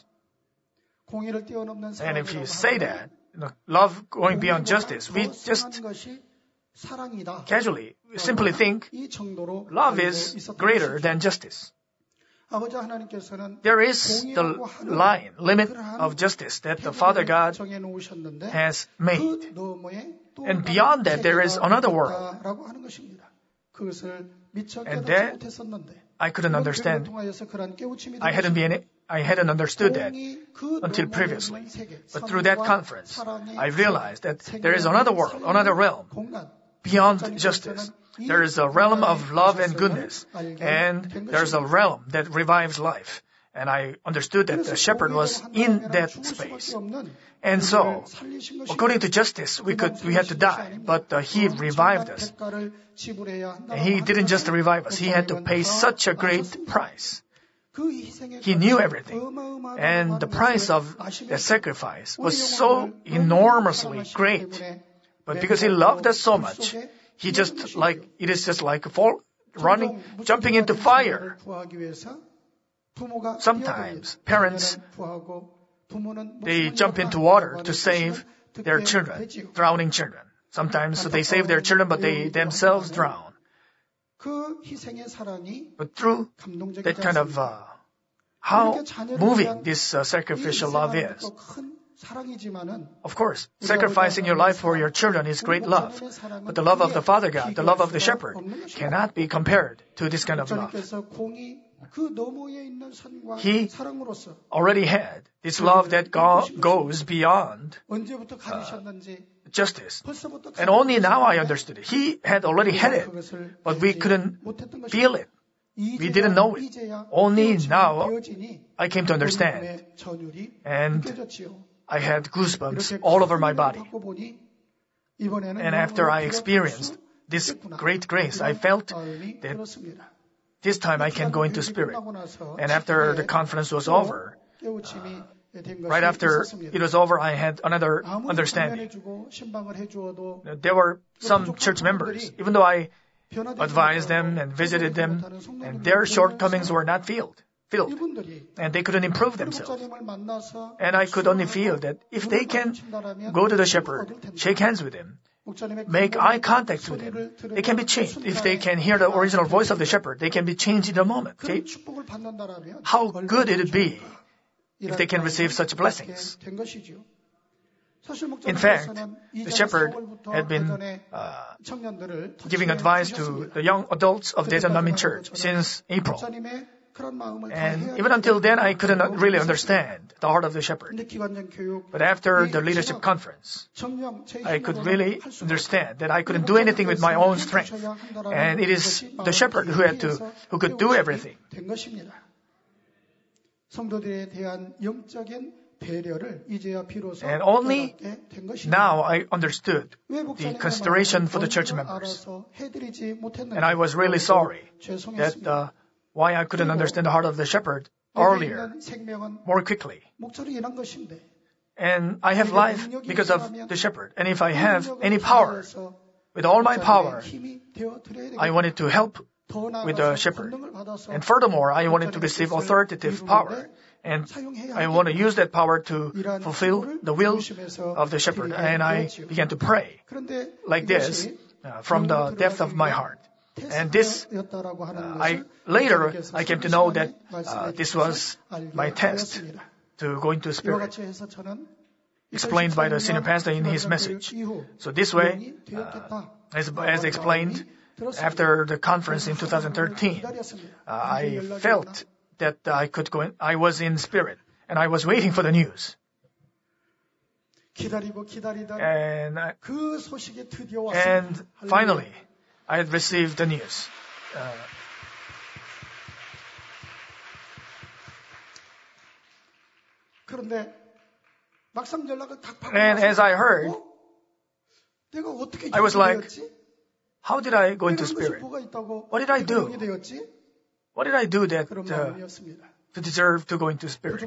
And if you say that, you know, love going beyond justice, we just casually, simply think love is greater than justice. There is the line, limit of justice that the Father God has made. And beyond that, there is another world. And that, I couldn't understand. I hadn't been, I hadn't understood that until previously. But through that conference, I realized that there is another world, another realm beyond justice. There is a realm of love and goodness, and there's a realm that revives life. And I understood that the shepherd was in that space. And so, according to justice, we could we had to die, but uh, he revived us. And he didn't just revive us, he had to pay such a great price. He knew everything. And the price of the sacrifice was so enormously great. But because he loved us so much, he just like, it is just like fall, running, jumping into fire. Sometimes parents, they jump into water to save their children, drowning children. Sometimes they save their children, but they themselves drown. But through that kind of, uh, how moving this uh, sacrificial love is. Of course, sacrificing your life for your children is great love. But the love of the Father God, the love of the shepherd, cannot be compared to this kind of love. He already had this love that go- goes beyond uh, justice. And only now I understood it. He had already had it, but we couldn't feel it. We didn't know it. Only now I came to understand. And I had goosebumps all over my body. And after I experienced this great grace, I felt that this time I can go into spirit. And after the conference was over, uh, right after it was over, I had another understanding. There were some church members, even though I advised them and visited them, and their shortcomings were not filled. filled. And they couldn't improve themselves. And I could only feel that if they can go to the shepherd, shake hands with him, make eye contact with him, they can be changed. If they can hear the original voice of the shepherd, they can be changed in a moment. Okay? How good it would be if they can receive such blessings. In fact, the shepherd had been uh, giving advice to the young adults of Daejeon Manmin Church since April. And even until then, I couldn't really understand the heart of the shepherd. But after the leadership conference, I could really understand that I couldn't do anything with my own strength. And it is the shepherd who had to, who could do everything. And only now I understood the consideration for the church members. And I was really sorry that uh, why I couldn't understand the heart of the shepherd earlier, more quickly. And I have life because of the shepherd. And if I have any power, with all my power, I wanted to help with the shepherd. And furthermore, I wanted to receive authoritative power. And I want to use that power to fulfill the will of the shepherd. And I began to pray like this uh, from the depth of my heart. And this, uh, I later I came to know that uh, this was my test to go into spirit, explained by the senior pastor in his message. So this way, uh, as, as explained, after the conference in two thousand thirteen, uh, I felt that I could go in, I was in spirit, and I was waiting for the news. And, I, and finally, I had received the news. Uh, and as I heard, I was like, how did I go into spirit? What did I do? What did I do that uh, to deserve to go into spirit?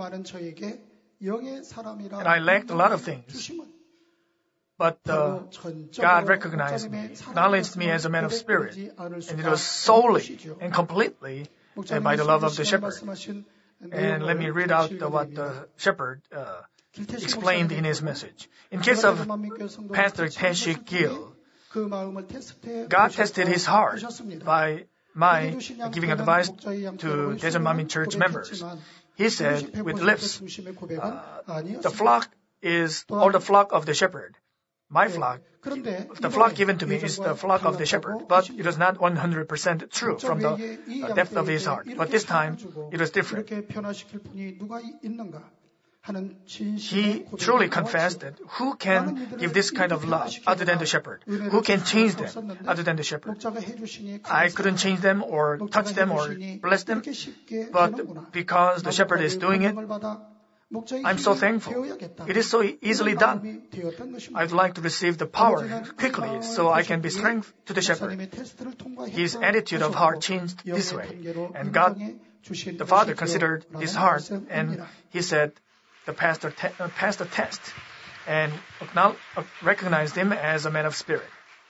And I lacked a lot of things. But uh, God recognized me, acknowledged me as a man of spirit. And it was solely and completely uh, by the love of the shepherd. And let me read out the, what the shepherd uh, explained in his message. In case of Pastor Tae-Shik Gil, God tested his heart by my giving advice to Daejeon Manmin Church members. He said with lips, uh, the flock is, or the flock of the shepherd. My flock, the flock given to me is the flock of the shepherd, but it was not one hundred percent true from the uh, depth of his heart. But this time, it was different. He truly confessed that who can give this kind of love other than the shepherd? Who can change them other than the shepherd? I couldn't change them or touch them or bless them, but because the shepherd is doing it, I'm so thankful. It is so easily done. I'd like to receive the power quickly so I can be strength to the shepherd. His attitude of heart changed this way, and God, the Father, considered his heart, and he said, the pastor te- uh, passed the test and now recognized him as a man of spirit.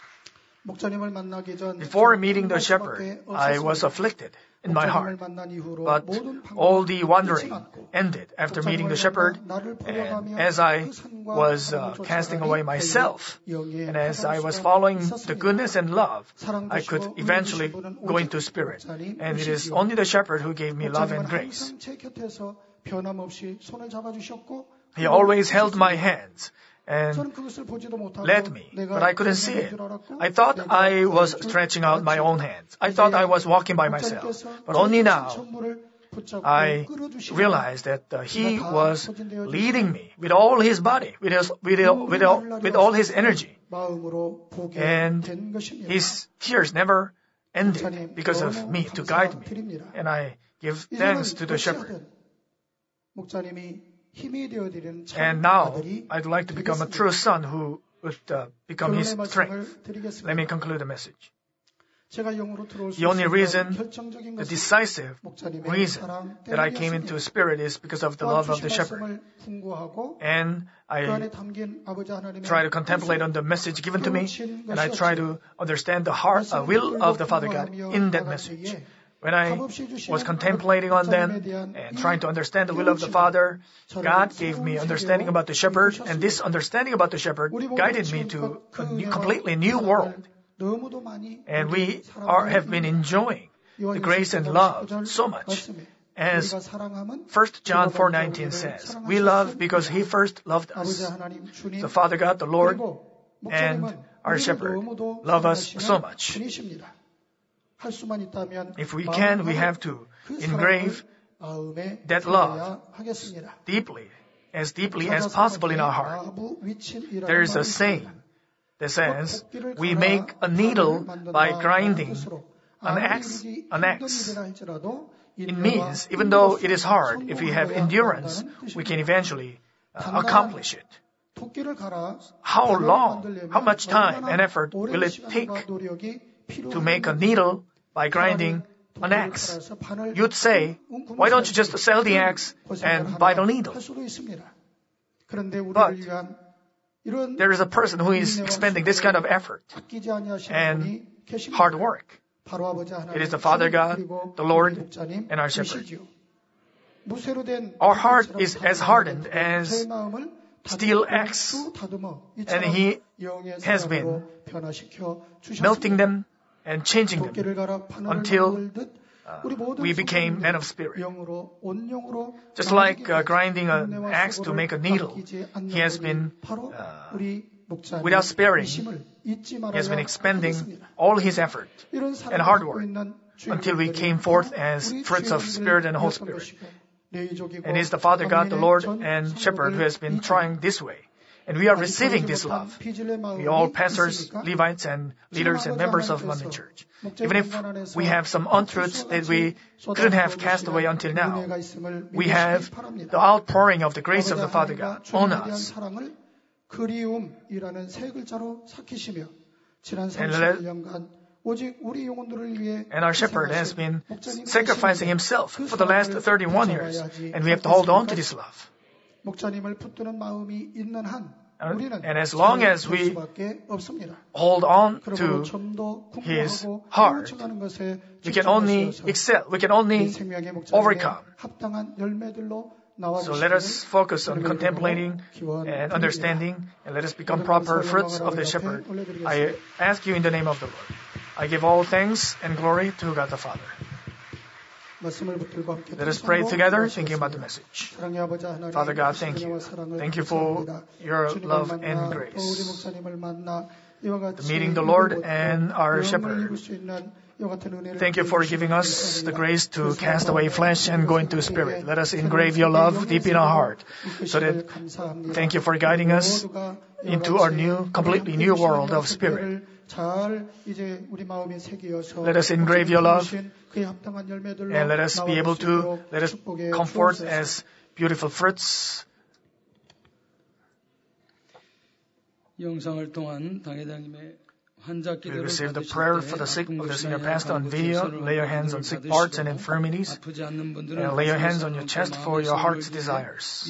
Before meeting the shepherd, I was afflicted in my heart, but all the wandering ended after meeting the shepherd, and as I was uh, casting away myself, and as I was following the goodness and love, I could eventually go into spirit, and it is only the shepherd who gave me love and grace. He always held my hands and led me, but I couldn't see it. I thought I was stretching out my own hands. I thought I was walking by myself. But only now, I realized that uh, he was leading me with all his body, with, his, with, with, all, with all his energy. And his tears never ended because of me, to guide me. And I give thanks to the shepherd. And now, I'd like to become a true son who would uh, become his strength. Let me conclude the message. The only reason, the decisive reason that I came into spirit is because of the love of the shepherd. And I try to contemplate on the message given to me, and I try to understand the heart, uh, will of the Father God in that message. When I was contemplating on them and trying to understand the will of the Father, God gave me understanding about the shepherd, and this understanding about the shepherd guided me to a new, completely new world. And we are, have been enjoying the grace and love so much. As First John four nineteen says, we love because He first loved us. The Father God, the Lord, and our shepherd love us so much. If we can, we have to engrave that love deeply, as deeply as possible in our heart. There is a saying that says, we make a needle by grinding an axe. An axe. It means, even though it is hard, if we have endurance, we can eventually uh, accomplish it. How long, how much time and effort will it take to make a needle by grinding an axe? You'd say, why don't you just sell the axe and buy the needle? But there is a person who is expending this kind of effort and hard work. It is the Father God, the Lord, and our shepherd. Our heart is as hardened as steel axe, and He has been melting them and changing them until uh, we became men of spirit. Just like uh, grinding an axe to make a needle, He has been, uh, without sparing, He has been expending all His effort and hard work until we came forth as fruits of Spirit and Holy Spirit. And it's the Father God, the Lord, and Shepherd who has been trying this way. And we are receiving this love. We all pastors, Levites, and leaders and members of London Church. Even if we have some untruths that we couldn't have cast away until now, we have the outpouring of the grace of the Father God on us. And, let, and our shepherd has been sacrificing himself for the last thirty-one years, and we have to hold on to this love. And as long as we hold on to His heart, we can only excel, we can only overcome. So let us focus on contemplating and understanding, and let us become proper fruits of the shepherd. I ask you in the name of the Lord. I give all thanks and glory to God the Father. Let us pray together, thinking about the message. Father God, thank you. Thank you for your love and grace. The meeting the Lord and our shepherd. Thank you for giving us the grace to cast away flesh and go into spirit. Let us engrave your love deep in our heart. So that, thank you for guiding us into our new, completely new world of spirit. Let us engrave your love and let us be able to, let us come forth as beautiful fruits. We receive the prayer for the sick of the senior pastor on video. Lay your hands on sick parts and infirmities. And lay your hands on your chest for your heart's desires.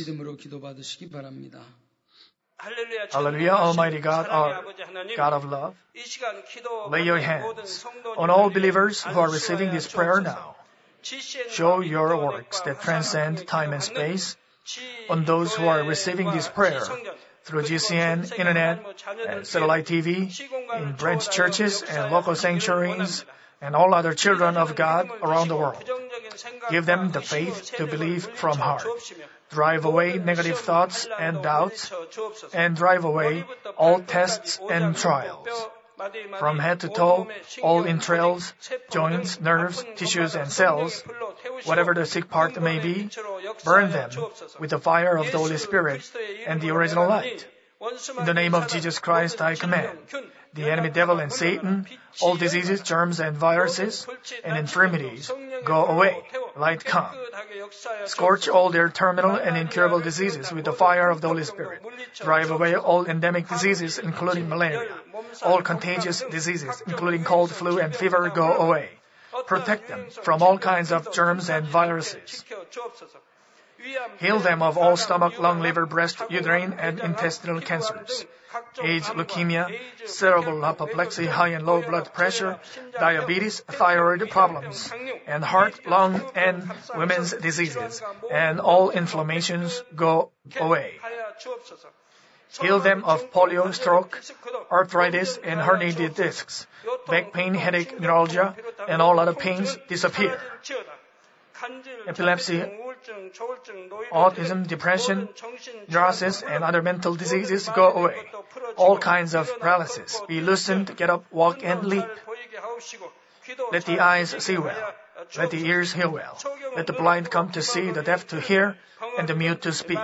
Hallelujah, Almighty God, our God of love. Lay your hands on all believers who are receiving this prayer now. Show your works that transcend time and space on those who are receiving this prayer through G C N, internet, and satellite T V, in branch churches and local sanctuaries, and all other children of God around the world. Give them the faith to believe from heart. Drive away negative thoughts and doubts, and drive away all tests and trials. From head to toe, all entrails, joints, nerves, tissues, and cells, whatever the sick part may be, burn them with the fire of the Holy Spirit and the original light. In the name of Jesus Christ, I command the enemy devil and Satan, all diseases, germs, and viruses, and infirmities, go away. Light come. Scorch all their terminal and incurable diseases with the fire of the Holy Spirit. Drive away all endemic diseases, including malaria. All contagious diseases, including cold, flu, and fever, go away. Protect them from all kinds of germs and viruses. Heal them of all stomach, lung, liver, breast, uterine, and intestinal cancers, AIDS, leukemia, cerebral apoplexy, high and low blood pressure, diabetes, thyroid problems, and heart, lung, and women's diseases, and all inflammations go away. Heal them of polio, stroke, arthritis, and herniated discs, back pain, headache, neuralgia, and all other pains disappear. Epilepsy, autism, depression, neurosis, and other mental diseases go away. All kinds of paralysis be loosened, get up, walk, and leap. Let the eyes see well. Let the ears hear well. Let the blind come to see, the deaf to hear, and the mute to speak.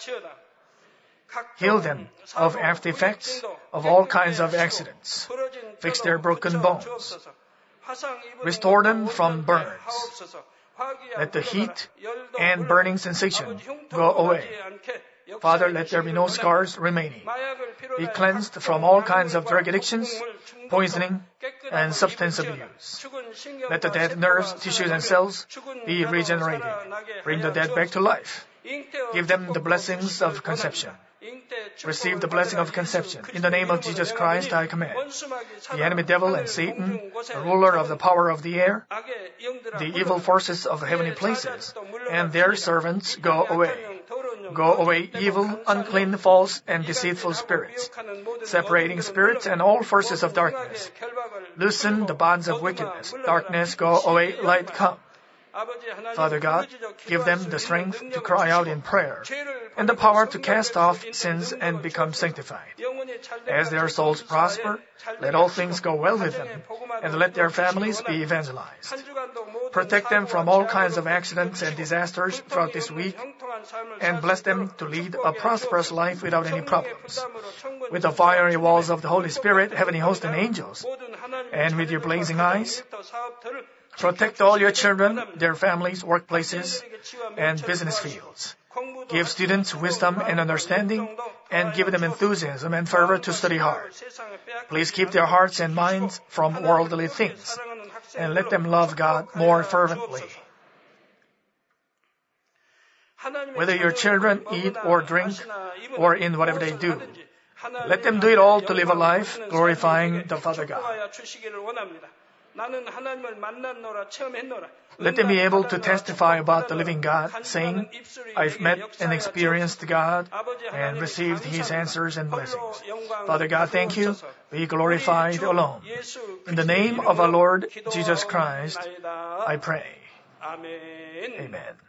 Heal them of after effects of all kinds of accidents. Fix their broken bones. Restore them from burns. Let the heat and burning sensation go away. Father, let there be no scars remaining. Be cleansed from all kinds of drug addictions, poisoning, and substance abuse. Let the dead nerves, tissues, and cells be regenerated. Bring the dead back to life. Give them the blessings of conception. Receive the blessing of conception. In the name of Jesus Christ, I command the enemy devil and Satan, the ruler of the power of the air, the evil forces of heavenly places, and their servants go away. Go away evil, unclean, false, and deceitful spirits, separating spirits and all forces of darkness. Loosen the bonds of wickedness. Darkness go away, light come. Father God, give them the strength to cry out in prayer and the power to cast off sins and become sanctified. As their souls prosper, let all things go well with them, and let their families be evangelized. Protect them from all kinds of accidents and disasters throughout this week, and bless them to lead a prosperous life without any problems. With the fiery walls of the Holy Spirit, heavenly hosts, and angels, and with your blazing eyes, protect all your children, their families, workplaces, and business fields. Give students wisdom and understanding, and give them enthusiasm and fervor to study hard. Please keep their hearts and minds from worldly things, and let them love God more fervently. Whether your children eat or drink, or in whatever they do, let them do it all to live a life glorifying the Father God. Let them be able to testify about the living God, saying, I've met and experienced God and received His answers and blessings. Father God, thank you. Be glorified alone. In the name of our Lord Jesus Christ, I pray. Amen.